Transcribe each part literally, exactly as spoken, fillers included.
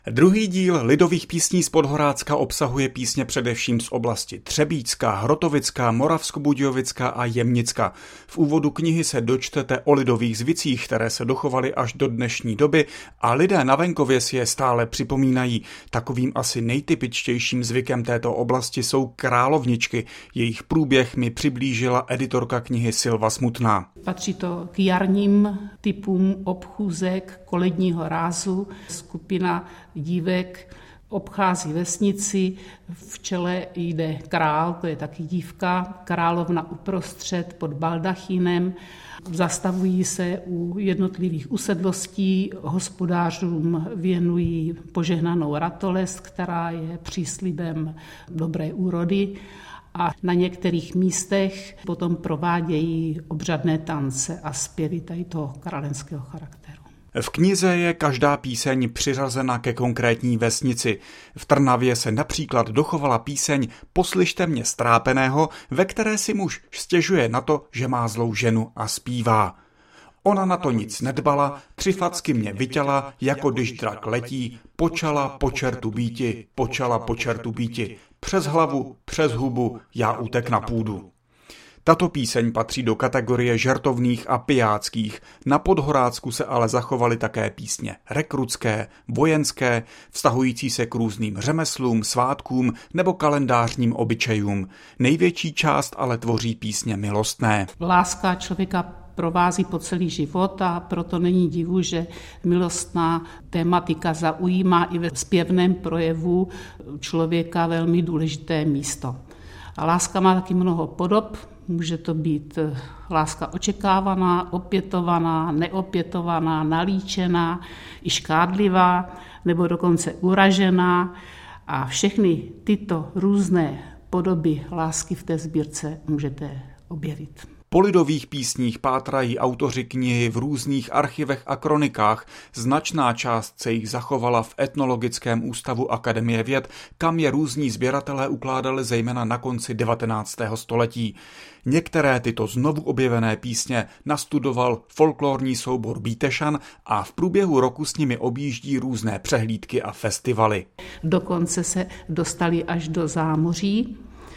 Druhý díl lidových písní z Podhorácka obsahuje písně především z oblasti Třebíčska, Hrotovicka, Moravskobudějovicka a Jemnicka. V úvodu knihy se dočtete o lidových zvicích, které se dochovaly až do dnešní doby a lidé na venkově si je stále připomínají. Takovým asi nejtypičtějším zvykem této oblasti jsou královničky. Jejich průběh mi přiblížila editorka knihy Silva Smutná. Patří to k jarním typům obchůzek koledního rázu. Skupina dívek obchází vesnici, v čele jde král, to je taky dívka, královna uprostřed pod baldachínem. Zastavují se u jednotlivých usedlostí, hospodářům věnují požehnanou ratolest, která je příslibem dobré úrody. A na některých místech potom provádějí obřadné tance a zpěvy tady toho králenského charakteru. V knize je každá píseň přiřazena ke konkrétní vesnici. V Trnavě se například dochovala píseň Poslyšte mě strápeného, ve které si muž stěžuje na to, že má zlou ženu a zpívá. Ona na to nic nedbala, tři facky mě vytěla, jako když drak letí, počala po čertu býti, počala po čertu býti, přes hlavu, přes hubu, já utek na půdu. Tato píseň patří do kategorie žertovných a pijáckých, na Podhorácku se ale zachovaly také písně rekrutské, vojenské, vztahující se k různým řemeslům, svátkům nebo kalendářním obyčejům. Největší část ale tvoří písně milostné. Láska člověka provází po celý život a proto není divu, že milostná tematika zaujímá i ve zpěvném projevu člověka velmi důležité místo. A láska má taky mnoho podob. Může to být láska očekávaná, opětovaná, neopětovaná, nalíčená, i škádlivá, nebo dokonce uražená. A všechny tyto různé podoby lásky v té sbírce můžete objevit. Po lidových písních pátrají autoři knihy v různých archivech a kronikách. Značná část se jich zachovala v Etnologickém ústavu Akademie věd, kam je různí sběratelé ukládali zejména na konci devatenáctého století. Některé tyto znovu objevené písně nastudoval folklorní soubor Bítešan a v průběhu roku s nimi objíždí různé přehlídky a festivaly. Dokonce se dostali až do zámoří,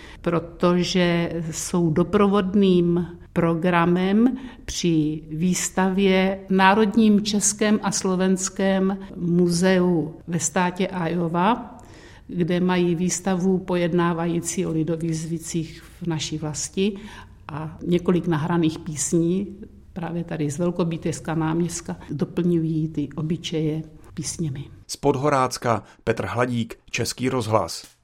protože jsou doprovodným programem při výstavě v Národním českém a slovenském muzeu ve státě Iowa, kde mají výstavu pojednávající o lidových zvicích v naší vlasti a několik nahraných písní, právě tady z Velkobítejska náměstka, doplňují ty obyčeje písněmi. Z Podhorácka Petr Hladík, Český rozhlas.